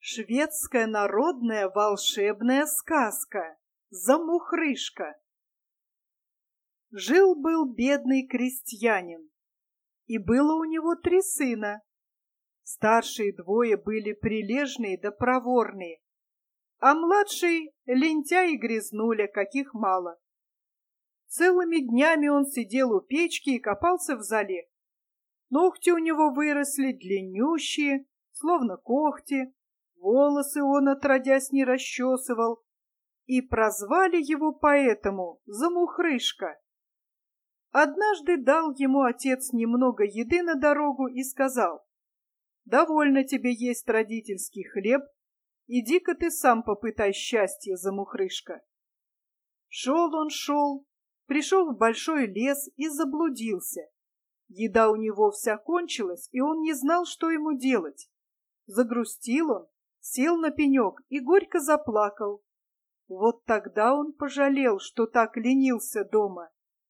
Шведская народная волшебная сказка «Замухрышка». Жил-был бедный крестьянин, и было у него 3 сына. Старшие 2 были прилежные да проворные, а младший — лентяй и грязнуля, каких мало. Целыми днями он сидел у печки и копался в золе. Ногти у него выросли длиннющие, словно когти, волосы он отродясь не расчесывал, и прозвали его поэтому Замухрышка. Однажды дал ему отец немного еды на дорогу и сказал: «Довольно тебе есть родительский хлеб, иди-ка ты сам попытай счастье, Замухрышка». Шел, пришел в большой лес и заблудился. Еда у него вся кончилась, и он не знал, что ему делать. Загрустил он, сел на пенек и горько заплакал. Вот тогда он пожалел, что так ленился дома.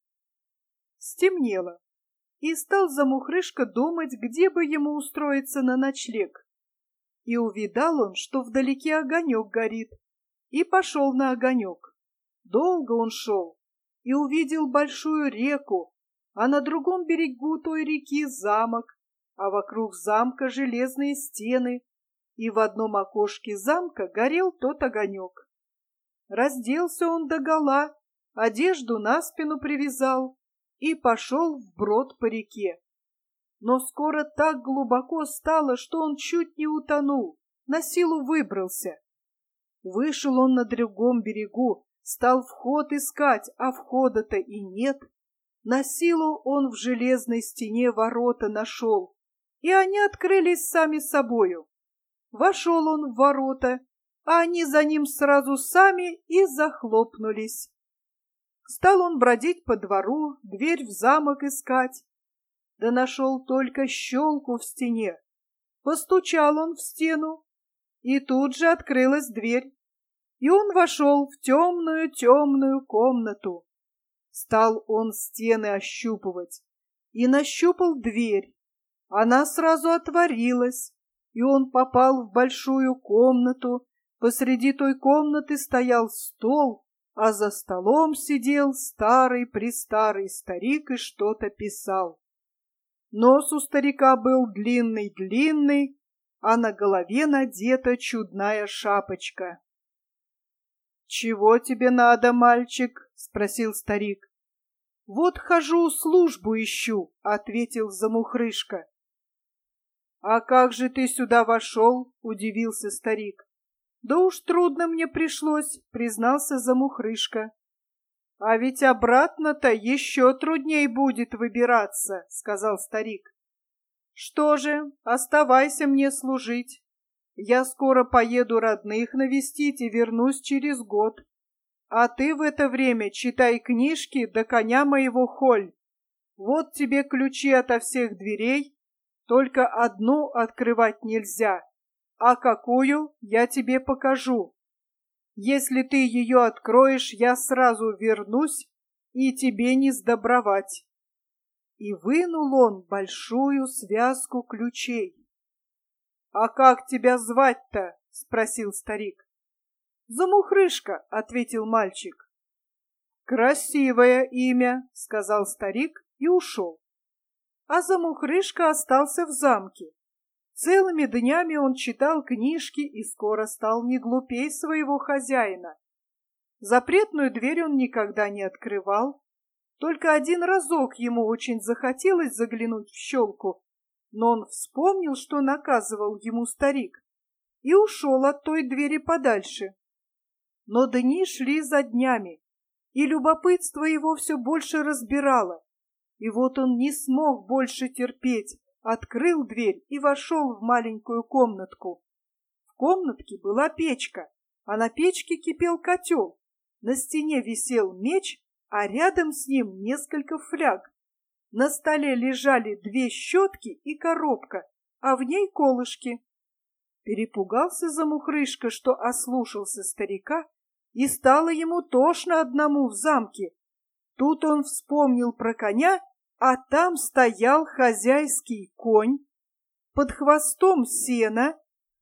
Стемнело, и стал Замухрышка думать, где бы ему устроиться на ночлег. И увидал он, что вдалеке огонек горит, и пошел на огонек. Долго он шел и увидел большую реку, а на другом берегу той реки замок, а вокруг замка железные стены, и в одном окошке замка горел тот огонек. Разделся он догола, одежду на спину привязал и пошел вброд по реке. Но скоро так глубоко стало, что он чуть не утонул, на силу выбрался. Вышел он на другом берегу, стал вход искать, а входа-то и нет. На силу он в железной стене ворота нашел, и они открылись сами собою. Вошел он в ворота, а они за ним сразу сами и захлопнулись. Стал он бродить по двору, дверь в замок искать, да нашел только щелку в стене. Постучал он в стену, и тут же открылась дверь, и он вошел в темную комнату. Стал он стены ощупывать и нащупал дверь. Она сразу отворилась, и он попал в большую комнату. Посреди той комнаты стоял стол, а за столом сидел старый-престарый старик и что-то писал. Нос у старика был длинный-длинный, а на голове надета чудная шапочка. «Чего тебе надо, мальчик?» — спросил старик. «Вот хожу, службу ищу», — ответил Замухрышка. «А как же ты сюда вошел?» — удивился старик. «Да уж трудно мне пришлось», — признался Замухрышка. «А ведь обратно-то еще трудней будет выбираться», — сказал старик. «Что же, оставайся мне служить. Я скоро поеду родных навестить и вернусь через год. А ты в это время читай книжки да коня моего холь. Вот тебе ключи ото всех дверей, только одну открывать нельзя, а какую я тебе покажу. Если ты ее откроешь, я сразу вернусь, и тебе не сдобровать». И вынул он большую связку ключей. «А как тебя звать-то?» — спросил старик. «Замухрышка», — ответил мальчик. «Красивое имя», — сказал старик и ушел. А Замухрышка остался в замке. Целыми днями он читал книжки и скоро стал не глупей своего хозяина. Запретную дверь он никогда не открывал. Только один разок ему очень захотелось заглянуть в щелку, но он вспомнил, что наказывал ему старик, и ушел от той двери подальше. Но дни шли за днями, и любопытство его все больше разбирало. И вот он не смог больше терпеть, открыл дверь и вошел в маленькую комнатку. В комнатке была печка, а на печке кипел котел. На стене висел меч, а рядом с ним несколько фляг. На столе лежали 2 щетки и коробка, а в ней колышки. Перепугался Замухрышка, что ослушался старика, и стало ему тошно одному в замке. Тут он вспомнил про коня, а там стоял хозяйский конь, под хвостом сено,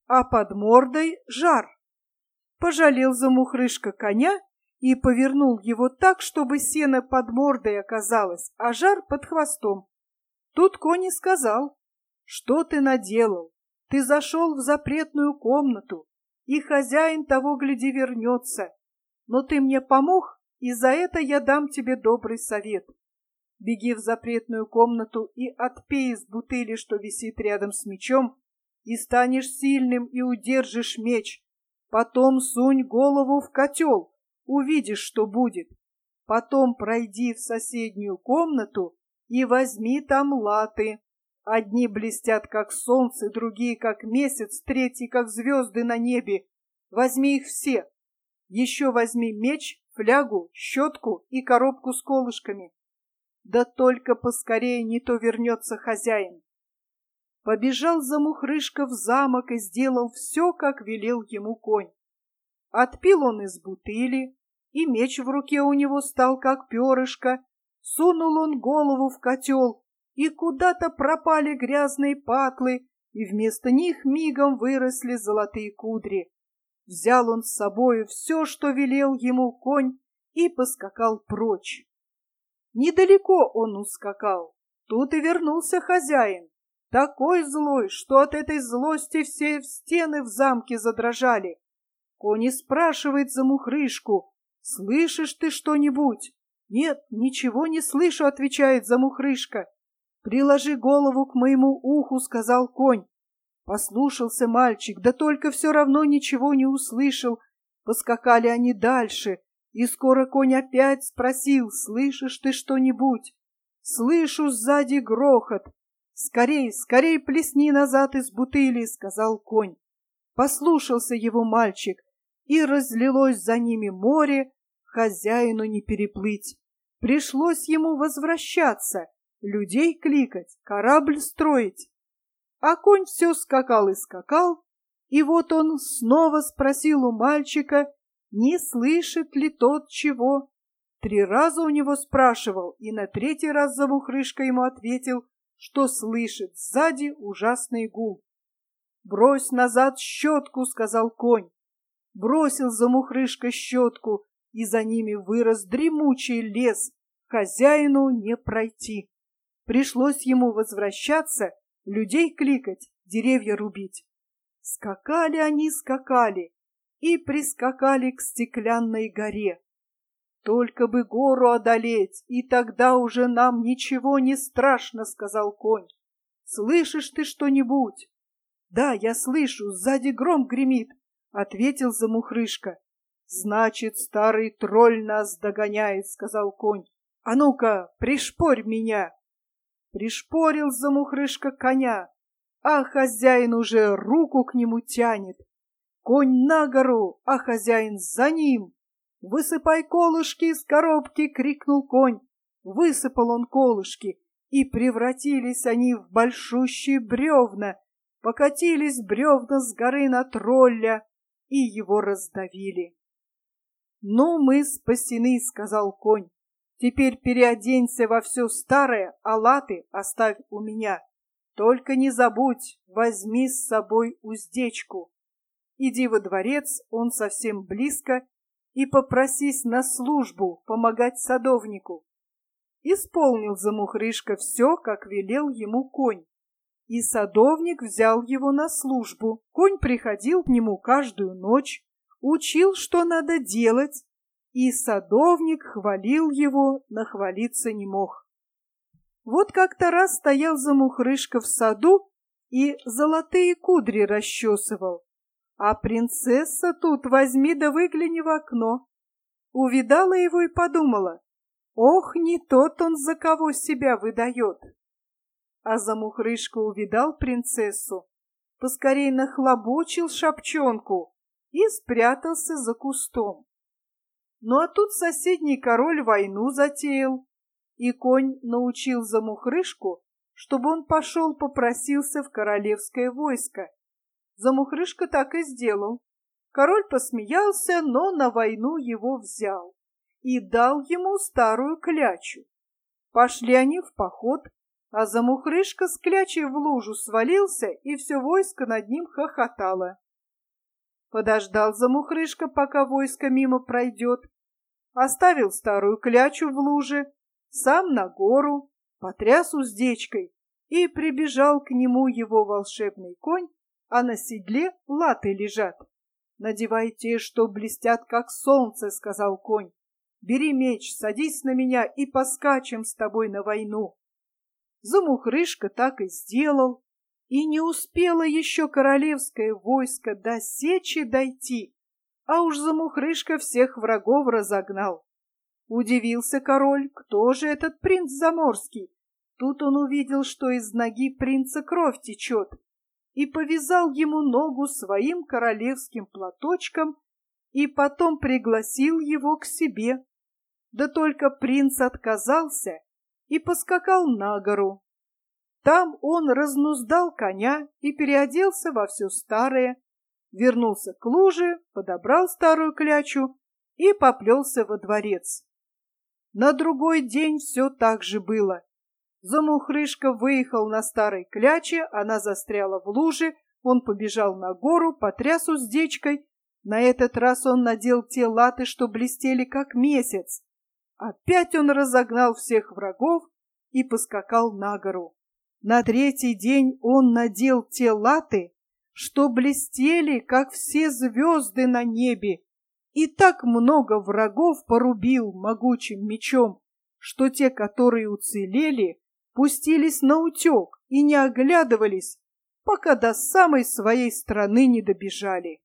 а под мордой жар. Пожалел замухрышка коня и повернул его так, чтобы сено под мордой оказалось, а жар под хвостом. Тут конь и сказал: «Что ты наделал? Ты зашел в запретную комнату, и хозяин того, гляди, вернется. Но ты мне помог, и за это я дам тебе добрый совет. Беги в запретную комнату и отпей из бутыли, что висит рядом с мечом, и станешь сильным и удержишь меч. Потом сунь голову в котел, увидишь, что будет. Потом пройди в соседнюю комнату и возьми там латы. Одни блестят, как солнце, другие, как месяц, третьи, как звезды на небе. Возьми их все. Еще возьми меч, флягу, щетку и коробку с колышками. Да только поскорее, не то вернется хозяин». Побежал замухрышка в замок и сделал все, как велел ему конь. Отпил он из бутыли, и меч в руке у него стал, как перышко. Сунул он голову в котел, и куда-то пропали грязные патлы, и вместо них мигом выросли золотые кудри. Взял он с собою все, что велел ему конь, и поскакал прочь. Недалеко он ускакал, тут и вернулся хозяин, такой злой, что от этой злости все стены в замке задрожали. Конь и спрашивает замухрышку: «Слышишь ты что-нибудь?» «Нет, ничего не слышу», — отвечает замухрышка. «Приложи голову к моему уху», — сказал конь. Послушался мальчик, да только все равно ничего не услышал. Поскакали они дальше, и скоро конь опять спросил: «Слышишь ты что-нибудь?» «Слышу сзади грохот». «Скорей, скорей плесни назад из бутыли», — сказал конь. Послушался его мальчик, и разлилось за ними море, хозяину не переплыть. Пришлось ему возвращаться, людей кликать, корабль строить. А конь все скакал и скакал, и вот он снова спросил у мальчика, не слышит ли тот чего. 3 раза у него спрашивал, и на 3-й раз замухрышка ему ответил, что слышит сзади ужасный гул. «Брось назад щетку», — сказал конь. Бросил замухрышка щетку, и за ними вырос дремучий лес, хозяину не пройти. Пришлось ему возвращаться, людей кликать, деревья рубить. Скакали они, скакали, и прискакали к стеклянной горе. «Только бы гору одолеть, и тогда уже нам ничего не страшно», — сказал конь. «Слышишь ты что-нибудь?» «Да, я слышу, сзади гром гремит», — ответил замухрышка. «Значит, старый тролль нас догоняет», — сказал конь. «А ну-ка, пришпорь меня!» Пришпорил замухрышка коня, а хозяин уже руку к нему тянет. Конь на гору, а хозяин за ним. «Высыпай колышки из коробки!» — крикнул конь. Высыпал он колышки, и превратились они в большущие бревна. Покатились бревна с горы на тролля, и его раздавили. «Ну, мы спасены», — сказал конь. «Теперь переоденься во все старое, а латы оставь у меня. Только не забудь, возьми с собой уздечку. Иди во дворец, он совсем близко, и попросись на службу помогать садовнику». Исполнил замухрышка все, как велел ему конь. И садовник взял его на службу. Конь приходил к нему каждую ночь, учил, что надо делать, и садовник хвалил его, нахвалиться не мог. Вот как-то раз стоял замухрышка в саду и золотые кудри расчесывал, а принцесса тут возьми да выгляни в окно. Увидала его и подумала: ох, не тот он, за кого себя выдает. А замухрышка увидал принцессу, поскорей нахлобучил шапчонку и спрятался за кустом. Ну а тут соседний король войну затеял, и конь научил замухрышку, чтобы он пошел попросился в королевское войско. Замухрышка так и сделал. Король посмеялся, но на войну его взял и дал ему старую клячу. Пошли они в поход, а замухрышка с клячей в лужу свалился, и все войско над ним хохотало. Подождал Замухрышка, пока войско мимо пройдет, оставил старую клячу в луже, сам на гору, потряс уздечкой, и прибежал к нему его волшебный конь, а на седле латы лежат. «Надевай те, что блестят, как солнце», — сказал конь. «Бери меч, садись на меня и поскачем с тобой на войну». Замухрышка так и сделал, и не успело еще королевское войско до сечи дойти, а уж Замухрышка всех врагов разогнал. Удивился король, кто же этот принц заморский. Тут он увидел, что из ноги принца кровь течет, и повязал ему ногу своим королевским платочком, и потом пригласил его к себе. Да только принц отказался и поскакал на гору. Там он разнуздал коня и переоделся во все старое, вернулся к луже, подобрал старую клячу и поплелся во дворец. На другой день все так же было. Замухрышка выехал на старой кляче, она застряла в луже, он побежал на гору, потряс уздечкой. На этот раз он надел те латы, что блестели как месяц. Опять он разогнал всех врагов и поскакал на гору. На третий день он надел те латы, что блестели, как все звезды на небе, и так много врагов порубил могучим мечом, что те, которые уцелели, пустились наутек и не оглядывались, пока до самой своей страны не добежали.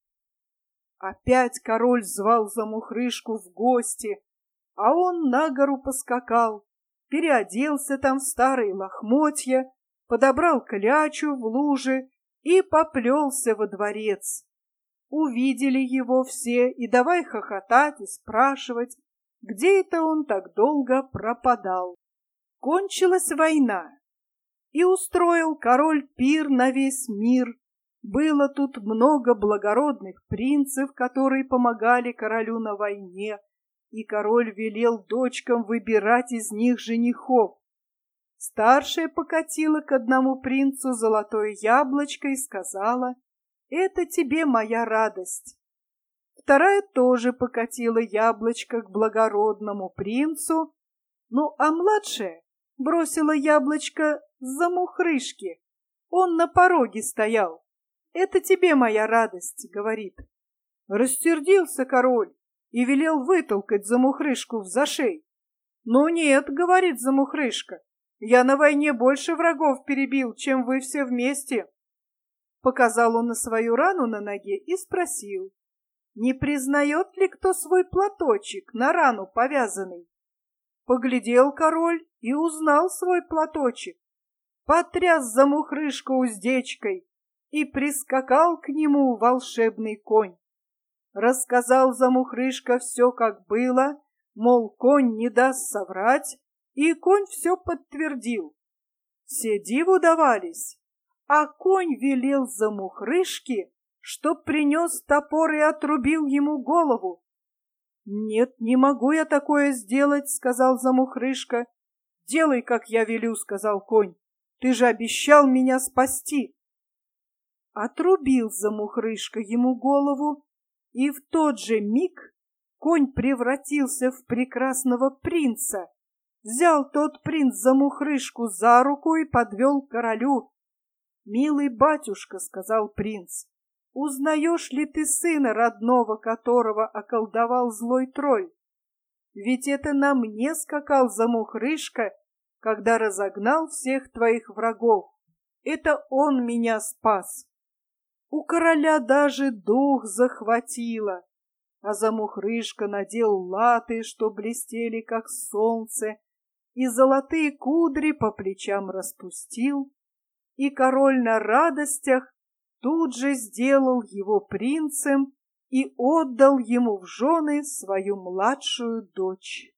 Опять король звал Замухрышку в гости, а он на гору поскакал, переоделся там в старые лохмотья, подобрал клячу в луже и поплелся во дворец. Увидели его все и давай хохотать и спрашивать, где это он так долго пропадал. Кончилась война, и устроил король пир на весь мир. Было тут много благородных принцев, которые помогали королю на войне, и король велел дочкам выбирать из них женихов. Старшая покатила к одному принцу золотое яблочко и сказала: «Это тебе моя радость». Вторая тоже покатила яблочко к благородному принцу, ну а младшая бросила яблочко Замухрышке. Он на пороге стоял. «Это тебе моя радость», — говорит. Рассердился король и велел вытолкать Замухрышку в зашей. «Ну нет», — говорит Замухрышка, — «я на войне больше врагов перебил, чем вы все вместе». Показал он на свою рану на ноге и спросил, не признает ли кто свой платочек на рану повязанный. Поглядел король и узнал свой платочек, потряс Замухрышку уздечкой, и прискакал к нему волшебный конь. Рассказал Замухрышка все, как было, мол, конь не даст соврать, и конь все подтвердил. Все диву давались, а конь велел Замухрышке, чтоб принес топор и отрубил ему голову. «Нет, не могу я такое сделать», — сказал Замухрышка. «Делай, как я велю», — сказал конь. «Ты же обещал меня спасти». Отрубил Замухрышка ему голову, и в тот же миг конь превратился в прекрасного принца. Взял тот принц Замухрышку за руку и подвел к королю. «Милый батюшка», — сказал принц, — «узнаешь ли ты сына родного, которого околдовал злой тролль? Ведь это на мне скакал Замухрышка, когда разогнал всех твоих врагов. Это он меня спас». У короля даже дух захватило, а Замухрышка надел латы, что блестели, как солнце, и золотые кудри по плечам распустил, и король на радостях тут же сделал его принцем и отдал ему в жены свою младшую дочь.